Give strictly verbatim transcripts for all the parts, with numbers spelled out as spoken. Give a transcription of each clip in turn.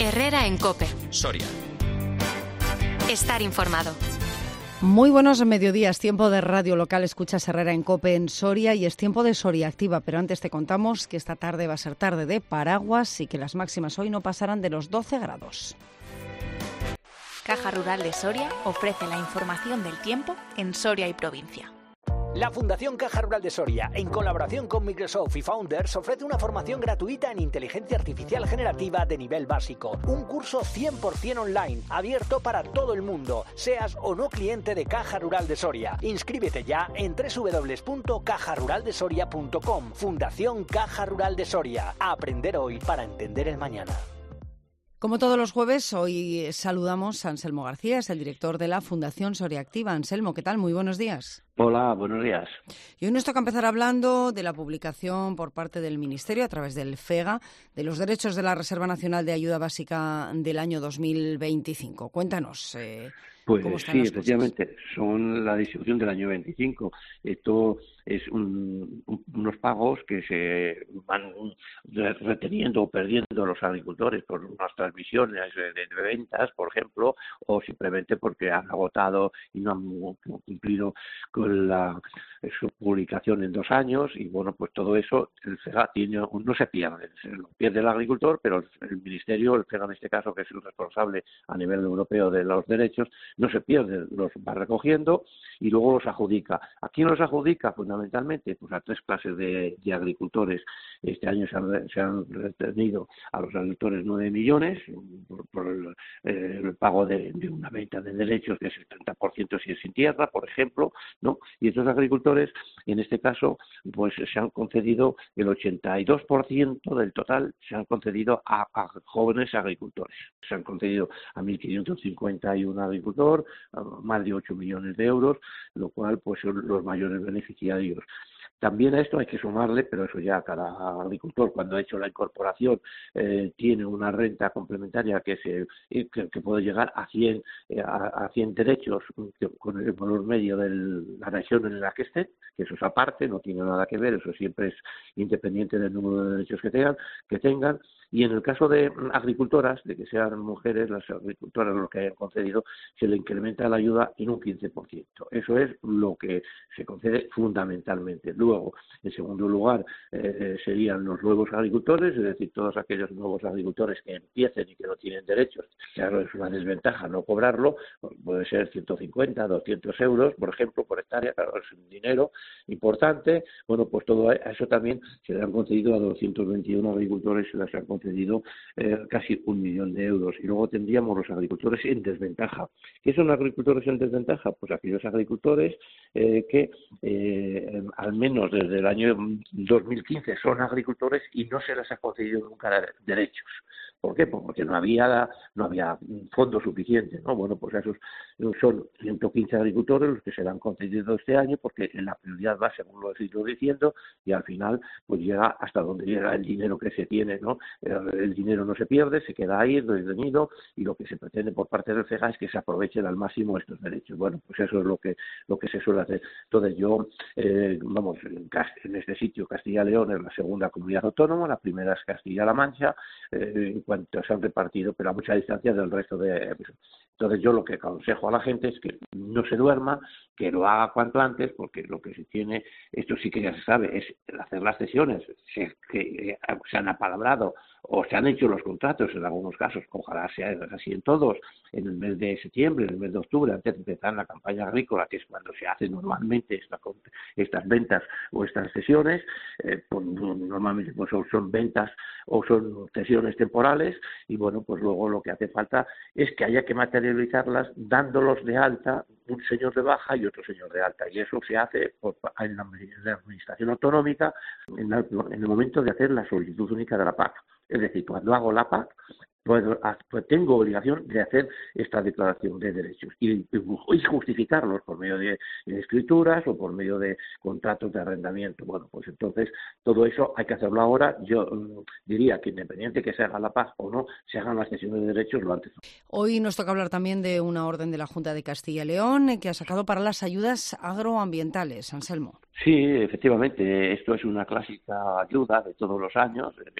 Herrera en COPE. Soria. Estar informado. Muy buenos mediodías, tiempo de radio local, escuchas Herrera en COPE en Soria y es tiempo de Soria Activa, pero antes te contamos que esta tarde va a ser tarde de paraguas y que las máximas hoy no pasarán de los doce grados. Caja Rural de Soria ofrece la información del tiempo en Soria y provincia. La Fundación Caja Rural de Soria, en colaboración con Microsoft y Founders, ofrece una formación gratuita en inteligencia artificial generativa de nivel básico. Un curso cien por ciento online, abierto para todo el mundo, seas o no cliente de Caja Rural de Soria. Inscríbete ya en doble u doble u doble u punto caja rural de soria punto com. Fundación Caja Rural de Soria. A aprender hoy para entender el mañana. Como todos los jueves, hoy saludamos a Anselmo García, es el director de la Fundación Soria Activa. Anselmo, ¿qué tal? Muy buenos días. Hola, buenos días. Y hoy nos toca empezar hablando de la publicación por parte del Ministerio, a través del FEGA, de los derechos de la Reserva Nacional de Ayuda Básica del año dos mil veinticinco. Cuéntanos. Eh, Pues ¿Cómo están sí, las efectivamente, cosas? son la distribución del año veinticinco. Esto es un, un, unos pagos que se van reteniendo o perdiendo los agricultores por unas transmisiones de, de ventas, por ejemplo, o simplemente porque han agotado y no han cumplido con la su publicación en dos años. Y bueno, pues todo eso el FEGA tiene, no se pierde, se lo pierde el agricultor, pero el, el Ministerio, el FEGA en este caso, que es el responsable a nivel europeo de los derechos, no se pierde, los va recogiendo y luego los adjudica. ¿A quién los adjudica? Fundamentalmente, pues a tres clases de, de agricultores. Este año se han, se han retenido a los agricultores nueve millones por, por el, eh, el pago de, de una venta de derechos, que es el treinta por ciento si es sin tierra, por ejemplo, ¿no? Y estos agricultores, en este caso, pues se han concedido el ochenta y dos por ciento del total, se han concedido a, a jóvenes agricultores. Se han concedido a mil quinientos cincuenta y uno agricultores, más de ocho millones de euros, lo cual pues son los mayores beneficiarios. También a esto hay que sumarle, pero eso ya cada agricultor cuando ha hecho la incorporación eh, tiene una renta complementaria que se que, que puede llegar a cien eh, a, a cien derechos que, con el valor medio de la región en la que estén, que eso es aparte, no tiene nada que ver, eso siempre es independiente del número de derechos que tengan, que tengan. Y en el caso de agricultoras, de que sean mujeres, las agricultoras lo que hayan concedido, se le incrementa la ayuda en un quince por ciento. Eso es lo que se concede fundamentalmente. Luego, en segundo lugar, eh, serían los nuevos agricultores, es decir, todos aquellos nuevos agricultores que empiecen y que no tienen derechos. Claro, es una desventaja no cobrarlo, puede ser ciento cincuenta, doscientos euros, por ejemplo, por hectárea, claro, es un dinero importante. Bueno, pues todo eso también se le han concedido a doscientos veintiuno agricultores, se les han concedido eh, casi un millón de euros. Y luego tendríamos los agricultores en desventaja. ¿Qué son agricultores en desventaja? Pues aquellos agricultores eh, que eh, al menos desde el año dos mil quince son agricultores y no se les ha concedido nunca derechos. ¿Por qué? Pues porque no había no había fondos suficientes, ¿no? Bueno, pues esos son ciento quince agricultores los que se le han concedido este año, porque en la prioridad va según lo he ido diciendo, y al final pues llega hasta donde llega el dinero que se tiene, ¿no? El dinero no se pierde, se queda ahí retenido, y lo que se pretende por parte del FEGA es que se aprovechen al máximo estos derechos. Bueno, pues eso es lo que lo que se suele hacer. Entonces yo, eh, vamos, en, en este sitio Castilla y León es la segunda comunidad autónoma, la primera es Castilla-La Mancha, eh, en cuanto se han repartido, pero a mucha distancia del resto de... Entonces yo lo que aconsejo a la gente es que no se duerma, que lo haga cuanto antes, porque lo que se tiene, esto sí que ya se sabe, es hacer las cesiones, se, que se han apalabrado o se han hecho los contratos en algunos casos, ojalá sea así en todos, en el mes de septiembre, en el mes de octubre, antes de empezar la campaña agrícola, que es cuando se hacen normalmente esta, estas ventas o estas cesiones, eh, pues, normalmente pues, son ventas o son cesiones temporales, y bueno, pues luego lo que hace falta es que haya que materializarlas dándolos de alta, un señor de baja y otro señor de alta, y eso se hace por, en, la, en la administración autonómica en, la, en el momento de hacer la solicitud única de la P A C. Es decir, cuando hago la P A C, puedo, pues tengo obligación de hacer esta declaración de derechos y, y justificarlos por medio de, de escrituras o por medio de contratos de arrendamiento. Bueno, pues entonces todo eso hay que hacerlo ahora. Yo um, diría que independiente que se haga la P A C o no, se hagan las cesiones de derechos lo antes. Hoy nos toca hablar también de una orden de la Junta de Castilla y León que ha sacado para las ayudas agroambientales. Anselmo. Sí, efectivamente, esto es una clásica ayuda de todos los años. Eh,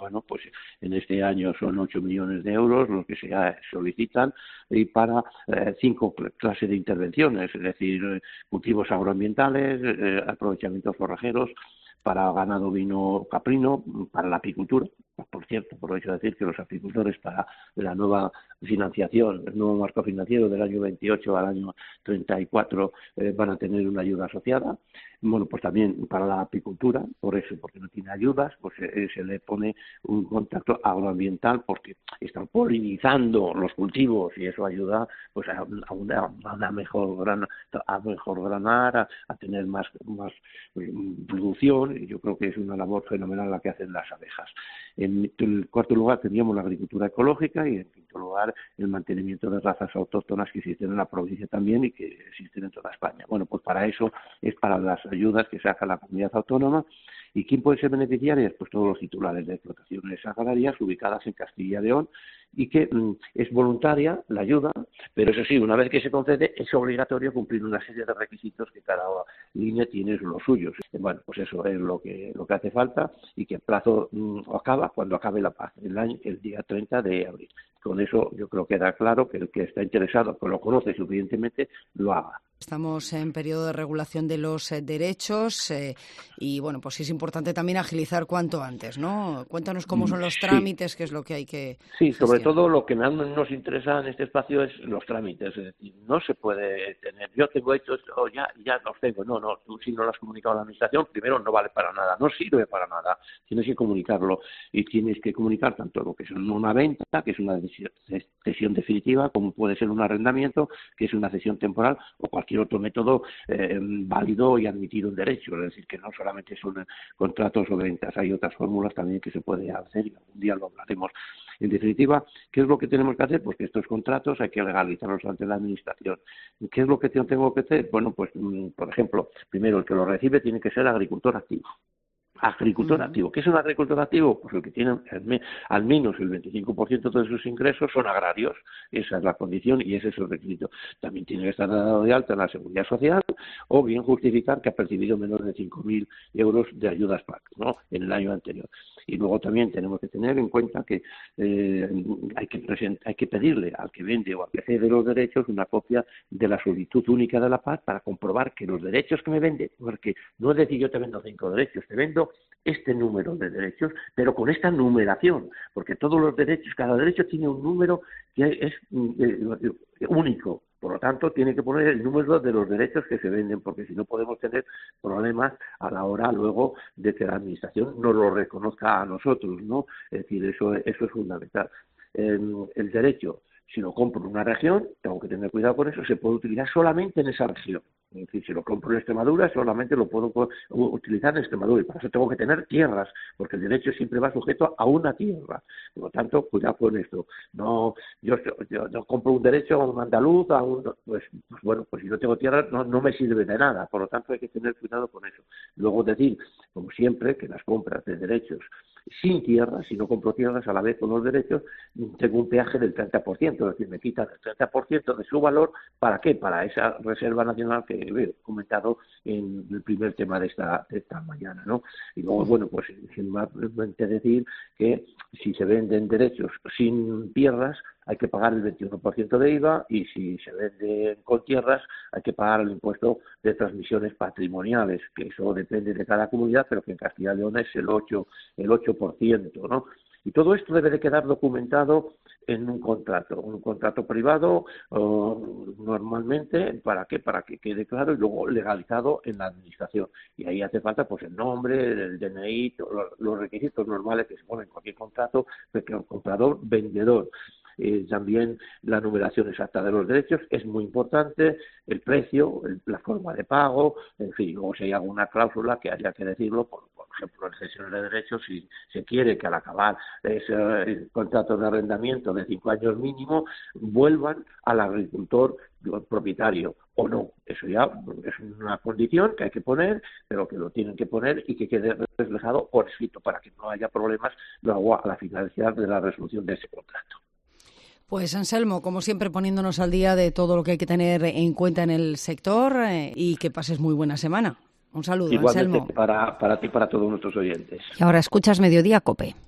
bueno, pues en este año son ocho millones de euros los que se solicitan y para eh, cinco clases de intervenciones, es decir, eh, cultivos agroambientales, eh, aprovechamientos forrajeros, para ganado vino caprino, para la apicultura. Por cierto, aprovecho de decir que los apicultores para la nueva financiación, el nuevo marco financiero del año veintiocho al año treinta y cuatro eh, van a tener una ayuda asociada. Bueno, pues también para la apicultura, por eso, porque no tiene ayudas, pues eh, se le pone un contacto agroambiental porque están polinizando los cultivos y eso ayuda pues a, a, una, a una mejor gran, a mejor granar, a, a tener más, más producción. Y yo creo que es una labor fenomenal la que hacen las abejas. En el cuarto lugar teníamos la agricultura ecológica y en quinto lugar el mantenimiento de razas autóctonas que existen en la provincia también y que existen en toda España. Bueno, pues para eso es para las ayudas que saca la comunidad autónoma. ¿Y quién puede ser beneficiario? Pues todos los titulares de explotaciones agrarias ubicadas en Castilla y León y que mm, es voluntaria la ayuda, pero eso sí, una vez que se concede es obligatorio cumplir una serie de requisitos que cada línea tiene los suyos. Bueno, pues eso es lo que lo que hace falta y que el plazo mm, acaba cuando acabe la paz, el año, el día treinta de abril. Con eso yo creo que queda claro que el que está interesado, que lo conoce suficientemente, lo haga. Estamos en periodo de regulación de los eh, derechos eh, y, bueno, pues es importante también agilizar cuanto antes, ¿no? Cuéntanos cómo son los sí. trámites, qué es lo que hay que Sí, sobre gestionar. todo lo que más nos interesa en este espacio es los trámites, es decir, no se puede tener, yo tengo hecho esto, ya, ya los tengo, no, no, tú si no lo has comunicado a la administración, primero no vale para nada, no sirve para nada, tienes que comunicarlo y tienes que comunicar tanto lo que es una venta, que es una cesión definitiva, como puede ser un arrendamiento, que es una cesión temporal o cualquier otro método eh, válido y admitido en derecho, es decir, que no solamente son contratos o ventas, hay otras fórmulas también que se puede hacer y algún día lo hablaremos. En definitiva, ¿qué es lo que tenemos que hacer? Pues que estos contratos hay que legalizarlos ante la administración. ¿Qué es lo que tengo que hacer? Bueno, pues, por ejemplo, primero el que lo recibe tiene que ser agricultor activo. Agricultor uh-huh. activo. ¿Qué es un agricultor activo? Pues el que tiene al menos el veinticinco por ciento de sus ingresos son agrarios. Esa es la condición y ese es el requisito. También tiene que estar dado de alta en la Seguridad Social o bien justificar que ha percibido menos de cinco mil euros de ayudas P A C, ¿no?, en el año anterior. Y luego también tenemos que tener en cuenta que eh, hay que present- hay que pedirle al que vende o al que cede los derechos una copia de la solicitud única de la P A C para comprobar que los derechos que me vende, porque no es decir yo te vendo cinco derechos, te vendo este número de derechos, pero con esta numeración, porque todos los derechos, cada derecho tiene un número que es eh, único. Por lo tanto, tiene que poner el número de los derechos que se venden, porque si no podemos tener problemas a la hora luego de que la administración nos lo reconozca a nosotros, ¿no? Es decir, eso, eso es fundamental. Eh, el derecho, si lo compro en una región, tengo que tener cuidado con eso, se puede utilizar solamente en esa región. Es decir, si lo compro en Extremadura, solamente lo puedo utilizar en Extremadura y para eso tengo que tener tierras, porque el derecho siempre va sujeto a una tierra. Por lo tanto, cuidado con esto. No, yo, yo, yo compro un derecho a un andaluz, a un, pues, pues bueno, pues si no tengo tierra no, no me sirve de nada. Por lo tanto, hay que tener cuidado con eso. Luego decir, como siempre, que las compras de derechos sin tierra, si no compro tierras a la vez con los derechos, tengo un peaje del treinta por ciento, es decir, me quitan el treinta por ciento de su valor. ¿Para qué? Para esa reserva nacional que he comentado en el primer tema de esta, de esta mañana, ¿no? Y luego, bueno, pues sin más decir que si se venden derechos sin tierras hay que pagar el veintiuno por ciento de I V A y si se venden con tierras hay que pagar el impuesto de transmisiones patrimoniales, que eso depende de cada comunidad, pero que en Castilla y León es el ocho por ciento, ¿no? Y todo esto debe de quedar documentado en un contrato, un contrato privado uh, normalmente, ¿para qué? Para que quede claro y luego legalizado en la administración. Y ahí hace falta pues el nombre, el D N I, los, los requisitos normales que se ponen en cualquier contrato, porque el comprador, vendedor. Eh, también la numeración exacta de los derechos es muy importante, el precio, el, la forma de pago, en fin, luego si hay alguna cláusula que haya que decirlo, por, por ejemplo, en cesiones de derechos, si se quiere que al acabar ese contrato de arrendamiento de cinco años mínimo, vuelvan al agricultor propietario o no. Eso ya es una condición que hay que poner, pero que lo tienen que poner y que quede reflejado por escrito para que no haya problemas luego a la finalidad de la resolución de ese contrato. Pues Anselmo, como siempre, poniéndonos al día de todo lo que hay que tener en cuenta en el sector eh, y que pases muy buena semana. Un saludo, igualmente, Anselmo. Para, para ti y para todos nuestros oyentes. Y ahora escuchas Mediodía COPE.